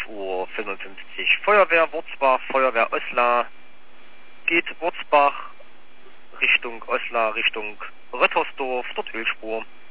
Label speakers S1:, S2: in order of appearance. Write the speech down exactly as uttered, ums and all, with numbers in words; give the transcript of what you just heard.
S1: Uhr fünfundfünfzig. Feuerwehr Wurzbach, Feuerwehr Oslar, geht Wurzbach Richtung Oslar, Richtung Röttersdorf, dort Ölspur.